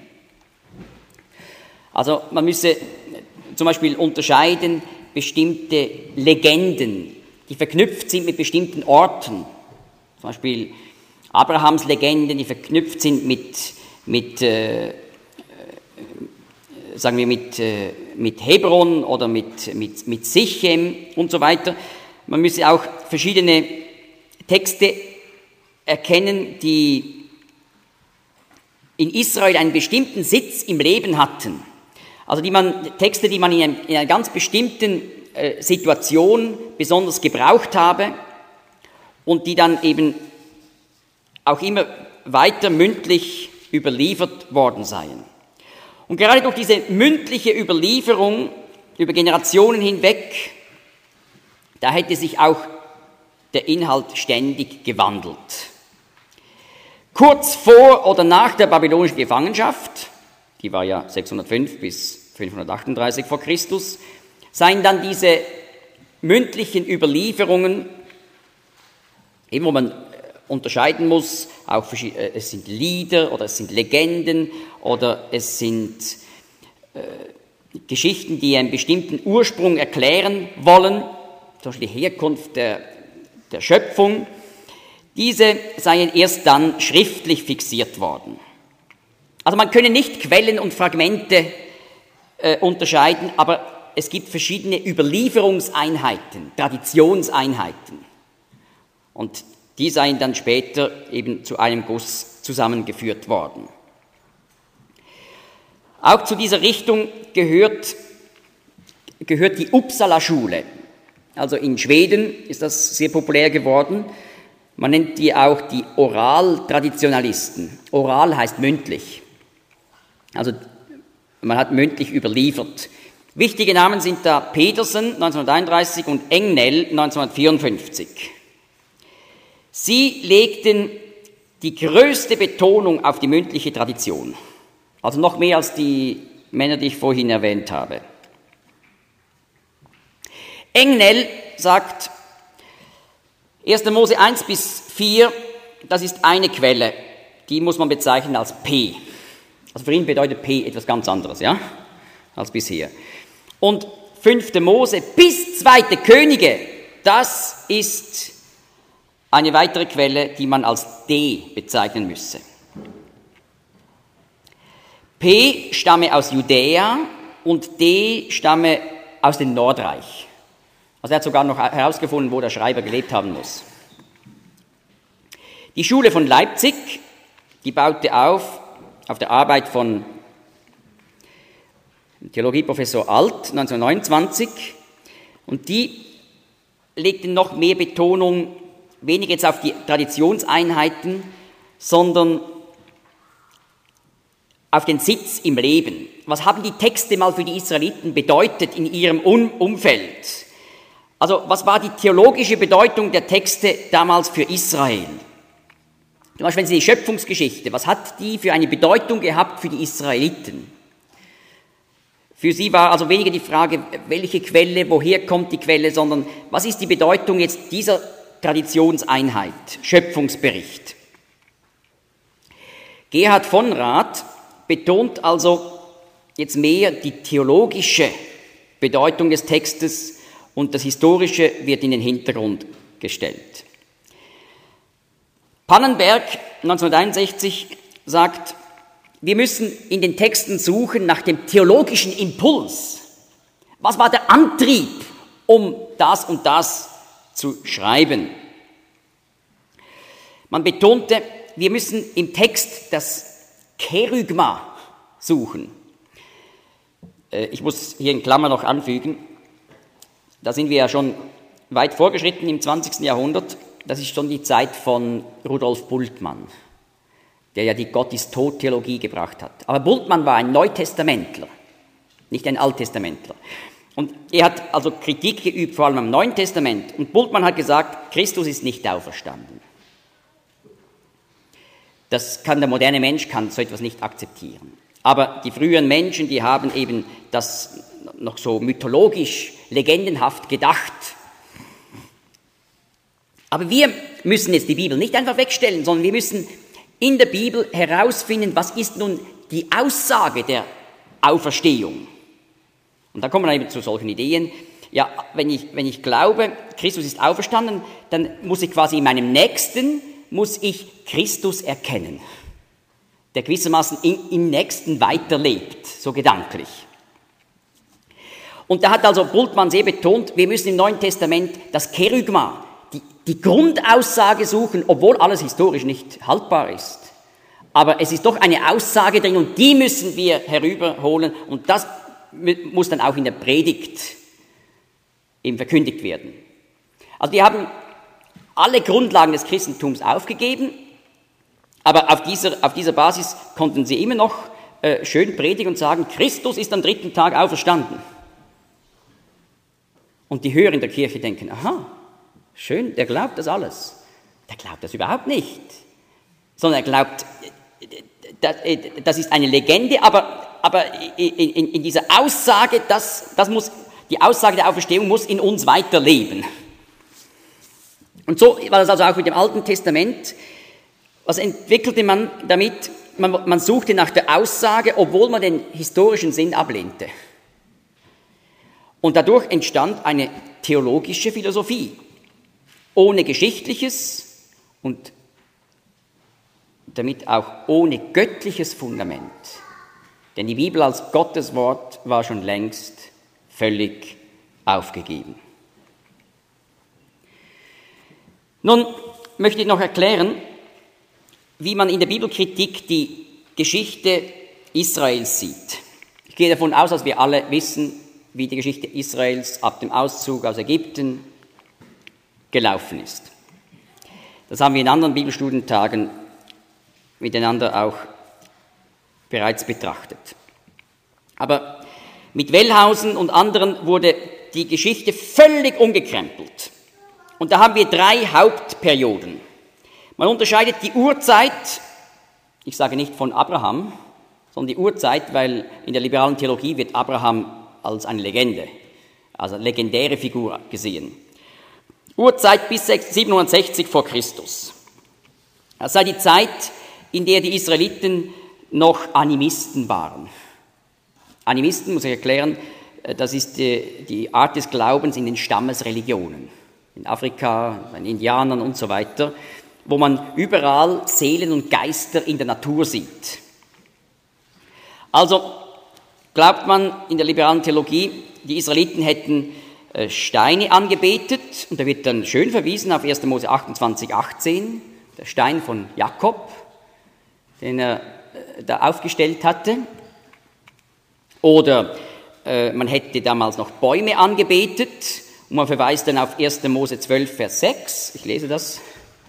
Also man müsse zum Beispiel unterscheiden bestimmte Legenden, die verknüpft sind mit bestimmten Orten. Zum Beispiel Abrahams Legenden, die verknüpft sind mit, mit äh, sagen wir, mit, äh, mit Hebron oder mit, mit, mit Sichem und so weiter. Man müsse auch verschiedene Texte erkennen, die in Israel einen bestimmten Sitz im Leben hatten. Also die man, Texte, die man in, einem, in einer ganz bestimmten äh, Situation besonders gebraucht habe und die dann eben auch immer weiter mündlich überliefert worden seien. Und gerade durch diese mündliche Überlieferung über Generationen hinweg, da hätte sich auch der Inhalt ständig gewandelt. Kurz vor oder nach der babylonischen Gefangenschaft, die war ja sechshundertfünf bis fünfhundertachtunddreißig vor Christus, seien dann diese mündlichen Überlieferungen, eben wo man unterscheiden muss, auch es sind Lieder oder es sind Legenden oder es sind äh, Geschichten, die einen bestimmten Ursprung erklären wollen, zum Beispiel die Herkunft der, der Schöpfung. Diese seien erst dann schriftlich fixiert worden. Also man könne nicht Quellen und Fragmente äh, unterscheiden, aber es gibt verschiedene Überlieferungseinheiten, Traditionseinheiten. Und die seien dann später eben zu einem Guss zusammengeführt worden. Auch zu dieser Richtung gehört, gehört die Uppsala-Schule. Also in Schweden ist das sehr populär geworden. Man nennt die auch die Oral-Traditionalisten. Oral heißt mündlich. Also man hat mündlich überliefert. Wichtige Namen sind da Petersen neunzehnhunderteinunddreißig und Engnell neunzehnhundertvierundfünfzig. Sie legten die größte Betonung auf die mündliche Tradition. Also noch mehr als die Männer, die ich vorhin erwähnt habe. Engnell sagt, erster Mose eins bis vier, das ist eine Quelle, die muss man bezeichnen als P. Also für ihn bedeutet P etwas ganz anderes, ja, als bisher. Und fünfter Mose bis zweite Könige, das ist eine weitere Quelle, die man als D bezeichnen müsse. P stamme aus Judäa und D stamme aus dem Nordreich. Also er hat sogar noch herausgefunden, wo der Schreiber gelebt haben muss. Die Schule von Leipzig, die baute auf, auf der Arbeit von Theologieprofessor Alt neunzehnhundertneunundzwanzig, und die legte noch mehr Betonung weniger jetzt auf die Traditionseinheiten, sondern auf den Sitz im Leben. Was haben die Texte mal für die Israeliten bedeutet in ihrem Umfeld? Also was war die theologische Bedeutung der Texte damals für Israel? Zum Beispiel, wenn Sie die Schöpfungsgeschichte, was hat die für eine Bedeutung gehabt für die Israeliten? Für sie war also weniger die Frage, welche Quelle, woher kommt die Quelle, sondern was ist die Bedeutung jetzt dieser Traditionseinheit, Schöpfungsbericht. Gerhard von Rath betont also jetzt mehr die theologische Bedeutung des Textes und das Historische wird in den Hintergrund gestellt. Pannenberg neunzehnhunderteinundsechzig sagt, wir müssen in den Texten suchen nach dem theologischen Impuls. Was war der Antrieb, um das und das zu schreiben? Man betonte, wir müssen im Text das Kerygma suchen. Ich muss hier in Klammer noch anfügen, da sind wir ja schon weit vorgeschritten im zwanzigsten Jahrhundert. Das ist schon die Zeit von Rudolf Bultmann, der ja die Gott-ist-tot-Theologie gebracht hat. Aber Bultmann war ein Neutestamentler, nicht ein Alttestamentler. Und er hat also Kritik geübt, vor allem am Neuen Testament. Und Bultmann hat gesagt, Christus ist nicht auferstanden. Das kann der moderne Mensch kann so etwas nicht akzeptieren. Aber die früheren Menschen, die haben eben das noch so mythologisch, legendenhaft gedacht. Aber wir müssen jetzt die Bibel nicht einfach wegstellen, sondern wir müssen in der Bibel herausfinden, was ist nun die Aussage der Auferstehung. Und da kommen wir eben zu solchen Ideen. Ja, wenn ich, wenn ich glaube, Christus ist auferstanden, dann muss ich quasi in meinem Nächsten, muss ich Christus erkennen, der gewissermaßen in, im Nächsten weiterlebt, so gedanklich. Und da hat also Bultmann sehr betont, wir müssen im Neuen Testament das Kerygma, die, die Grundaussage suchen, obwohl alles historisch nicht haltbar ist. Aber es ist doch eine Aussage drin und die müssen wir herüberholen und das muss dann auch in der Predigt eben verkündigt werden. Also wir haben alle Grundlagen des Christentums aufgegeben, aber auf dieser, auf dieser Basis konnten sie immer noch äh, schön predigen und sagen, Christus ist am dritten Tag auferstanden. Und die Hörer in der Kirche denken, aha, schön, der glaubt das alles. Der glaubt das überhaupt nicht, sondern er glaubt, das ist eine Legende, aber, aber in, in, in dieser Aussage, das, das muss, die Aussage der Auferstehung muss in uns weiterleben. Und so war das also auch mit dem Alten Testament. Was entwickelte man damit? Man, man suchte nach der Aussage, obwohl man den historischen Sinn ablehnte. Und dadurch entstand eine theologische Philosophie, ohne Geschichtliches und damit auch ohne göttliches Fundament. Denn die Bibel als Gottes Wort war schon längst völlig aufgegeben. Nun möchte ich noch erklären, wie man in der Bibelkritik die Geschichte Israels sieht. Ich gehe davon aus, dass wir alle wissen, wie die Geschichte Israels ab dem Auszug aus Ägypten gelaufen ist. Das haben wir in anderen Bibelstudientagen miteinander auch bereits betrachtet. Aber mit Wellhausen und anderen wurde die Geschichte völlig umgekrempelt. Und da haben wir drei Hauptperioden. Man unterscheidet die Urzeit, ich sage nicht von Abraham, sondern die Urzeit, weil in der liberalen Theologie wird Abraham als eine Legende, also legendäre Figur gesehen. Urzeit bis siebenhundertsechzig vor Christus. Das sei die Zeit, in der die Israeliten noch Animisten waren. Animisten, muss ich erklären, das ist die, die Art des Glaubens in den Stammesreligionen. In Afrika, bei den Indianern und so weiter, wo man überall Seelen und Geister in der Natur sieht. Also glaubt man in der liberalen Theologie, die Israeliten hätten Steine angebetet, und da wird dann schön verwiesen auf erster Mose achtundzwanzig, achtzehn, der Stein von Jakob, den er da aufgestellt hatte. Oder äh, man hätte damals noch Bäume angebetet, und man verweist dann auf erster Mose zwölf, Vers sechs. Ich lese das.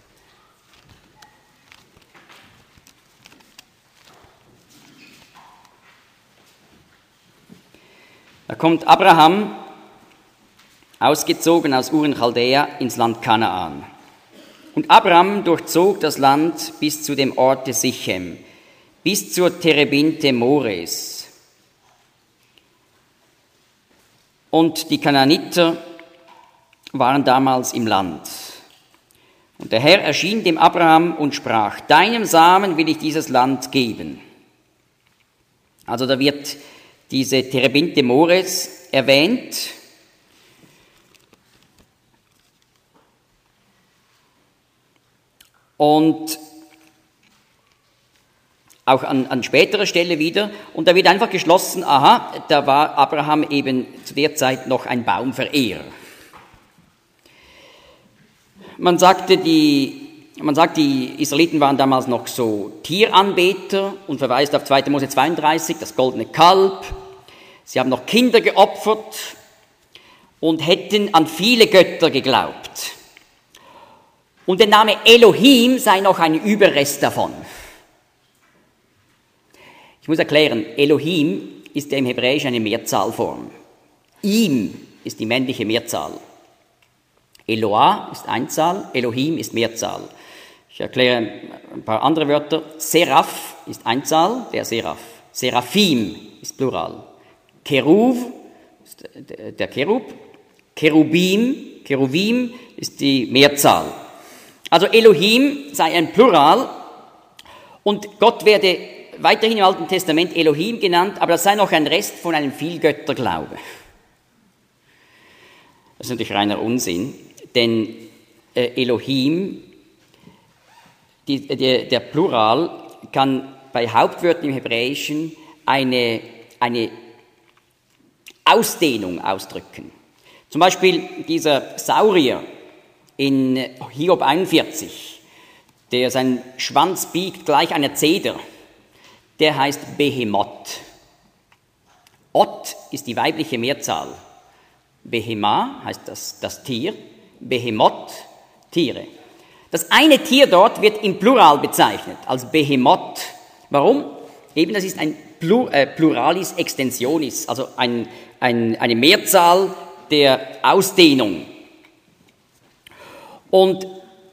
Da kommt Abraham, ausgezogen aus Ur in Chaldäa, ins Land Kanaan. Und Abraham durchzog das Land bis zu dem Orte Sichem, bis zur Terebinte Mores. Und die Kanaaniter waren damals im Land. Und der Herr erschien dem Abraham und sprach, deinem Samen will ich dieses Land geben. Also da wird diese Terebinte Mores erwähnt. Und auch an, an späterer Stelle wieder. Und da wird einfach geschlossen, aha, da war Abraham eben zu der Zeit noch ein Baumverehrer. Man sagte, die, man sagt, die Israeliten waren damals noch so Tieranbeter und verweist auf zweiter Mose zweiunddreißig, das goldene Kalb. Sie haben noch Kinder geopfert und hätten an viele Götter geglaubt. Und der Name Elohim sei noch ein Überrest davon. Ich muss erklären, Elohim ist ja im Hebräischen eine Mehrzahlform. Im ist die männliche Mehrzahl. Eloah ist Einzahl, Elohim ist Mehrzahl. Ich erkläre ein paar andere Wörter. Seraph ist Einzahl, der Seraph. Seraphim ist Plural. Keruv ist der Kerub. Cherubim, Cheruvim ist die Mehrzahl. Also Elohim sei ein Plural und Gott werde weiterhin im Alten Testament Elohim genannt, aber das sei noch ein Rest von einem Vielgötterglaube. Das ist natürlich reiner Unsinn, denn äh, Elohim, die, die, der Plural, kann bei Hauptwörtern im Hebräischen eine, eine Ausdehnung ausdrücken. Zum Beispiel dieser Saurier in Hiob einundvierzig, der seinen Schwanz biegt gleich einer Zeder, der heißt Behemoth. Ot ist die weibliche Mehrzahl. Behema heißt das, das Tier, Behemoth, Tiere. Das eine Tier dort wird im Plural bezeichnet, als Behemoth. Warum? Eben, das ist ein Plur, äh, Pluralis Extensionis, also ein, ein, eine Mehrzahl der Ausdehnung. Und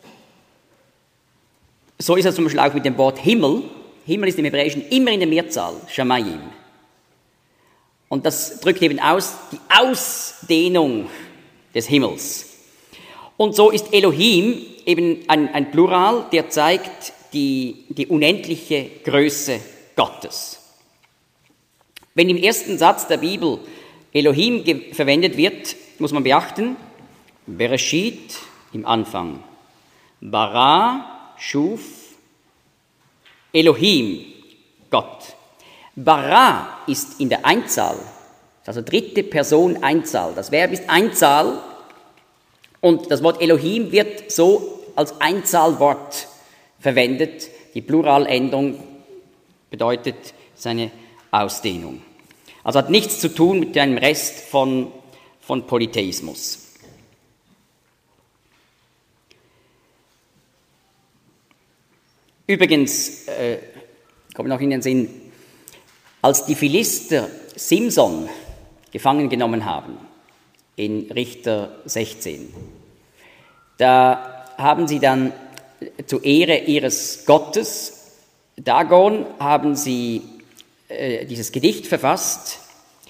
so ist es zum Beispiel auch mit dem Wort Himmel. Himmel ist im Hebräischen immer in der Mehrzahl, Shamayim. Und das drückt eben aus die Ausdehnung des Himmels. Und so ist Elohim eben ein, ein Plural, der zeigt die, die unendliche Größe Gottes. Wenn im ersten Satz der Bibel Elohim ge- verwendet wird, muss man beachten, Bereshit im Anfang, Bara, Schuf, Elohim, Gott. Bara ist in der Einzahl, also dritte Person Einzahl. Das Verb ist Einzahl und das Wort Elohim wird so als Einzahlwort verwendet. Die Pluralendung bedeutet seine Ausdehnung. Also hat nichts zu tun mit einem Rest von, von Polytheismus. Übrigens, äh, kommt noch in den Sinn, als die Philister Simson gefangen genommen haben, in Richter sechzehn, da haben sie dann zur Ehre ihres Gottes, Dagon, haben sie äh, dieses Gedicht verfasst,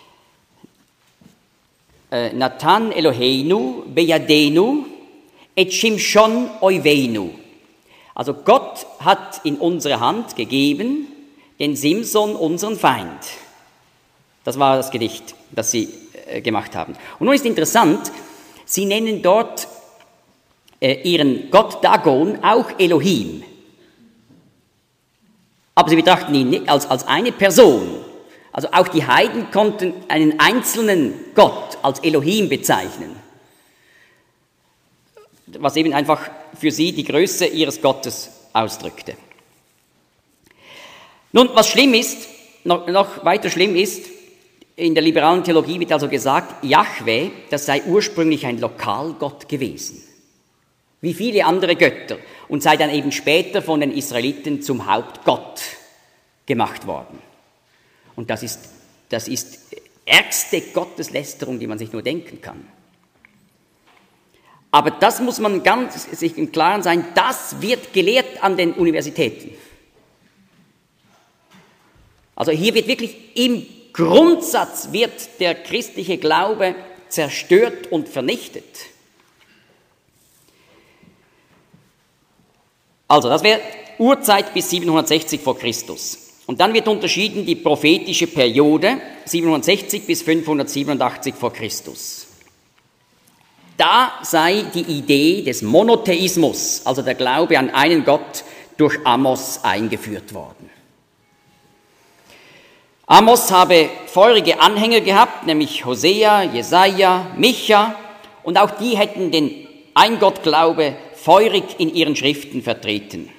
äh, Natan Eloheinu beyadenu et Shimshon oiveinu. Also Gott hat in unsere Hand gegeben den Simson, unseren Feind. Das war das Gedicht, das sie äh, gemacht haben. Und nun ist interessant, sie nennen dort äh, ihren Gott Dagon auch Elohim. Aber sie betrachten ihn nicht als, als eine Person. Also auch die Heiden konnten einen einzelnen Gott als Elohim bezeichnen. Was eben einfach für sie die Größe ihres Gottes ausdrückte. Nun, was schlimm ist, noch, noch weiter schlimm ist, in der liberalen Theologie wird also gesagt, Jahwe, das sei ursprünglich ein Lokalgott gewesen, wie viele andere Götter, und sei dann eben später von den Israeliten zum Hauptgott gemacht worden. Und das ist, das ist ärgste Gotteslästerung, die man sich nur denken kann. Aber das muss man ganz sich im Klaren sein, das wird gelehrt an den Universitäten. Also hier wird wirklich im Grundsatz wird der christliche Glaube zerstört und vernichtet. Also, das wäre Urzeit bis siebenhundertsechzig vor Christus. Und dann wird unterschieden die prophetische Periode siebenhundertsechzig bis fünfhundertsiebenundachtzig vor Christus. Da sei die Idee des Monotheismus, also der Glaube an einen Gott, durch Amos eingeführt worden. Amos habe feurige Anhänger gehabt, nämlich Hosea, Jesaja, Micha, und auch die hätten den Eingottglaube feurig in ihren Schriften vertreten.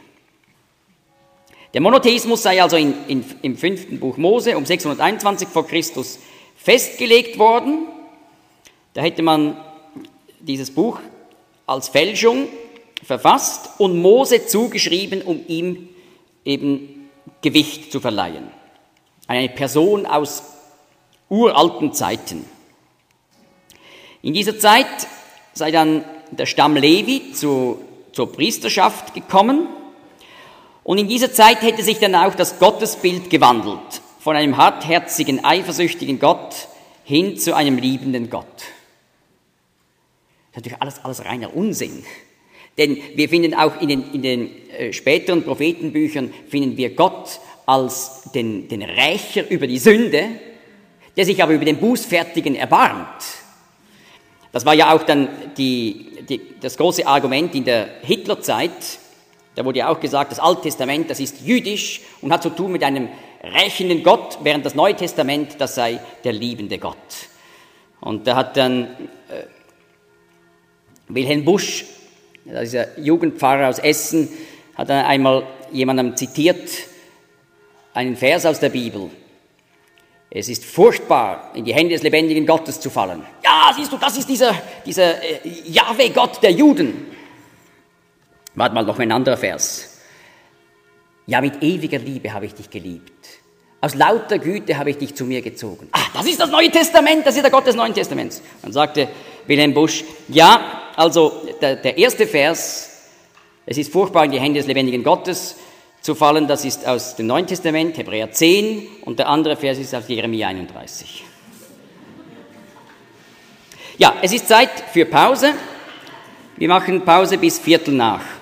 Der Monotheismus sei also in, in, im fünften Buch Mose um sechshunderteinundzwanzig vor Christus festgelegt worden. Da hätte man dieses Buch als Fälschung verfasst und Mose zugeschrieben, um ihm eben Gewicht zu verleihen. Eine Person aus uralten Zeiten. In dieser Zeit sei dann der Stamm Levi zu, zur Priesterschaft gekommen. Und in dieser Zeit hätte sich dann auch das Gottesbild gewandelt, von einem hartherzigen, eifersüchtigen Gott hin zu einem liebenden Gott. Das ist natürlich alles, alles reiner Unsinn. Denn wir finden auch in den, in den äh, späteren Prophetenbüchern, finden wir Gott als den, den Rächer über die Sünde, der sich aber über den Bußfertigen erbarmt. Das war ja auch dann die, die, das große Argument in der Hitlerzeit. Da wurde ja auch gesagt, das Alte Testament, das ist jüdisch und hat zu tun mit einem rächenden Gott, während das Neue Testament, das sei der liebende Gott. Und da hat dann äh, Wilhelm Busch, dieser Jugendpfarrer aus Essen, hat dann einmal jemandem zitiert, einen Vers aus der Bibel. Es ist furchtbar, in die Hände des lebendigen Gottes zu fallen. Ja, siehst du, das ist dieser, dieser äh, Jahwe-Gott der Juden. Warte mal, noch ein anderer Vers. Ja, mit ewiger Liebe habe ich dich geliebt. Aus lauter Güte habe ich dich zu mir gezogen. Ah, das ist das Neue Testament, das ist der Gott des Neuen Testaments. Dann sagte Wilhelm Busch, ja, also der, der erste Vers, es ist furchtbar, in die Hände des lebendigen Gottes zu fallen, das ist aus dem Neuen Testament, Hebräer zehn, und der andere Vers ist aus Jeremia einunddreißig. Ja, es ist Zeit für Pause. Wir machen Pause bis Viertel nach.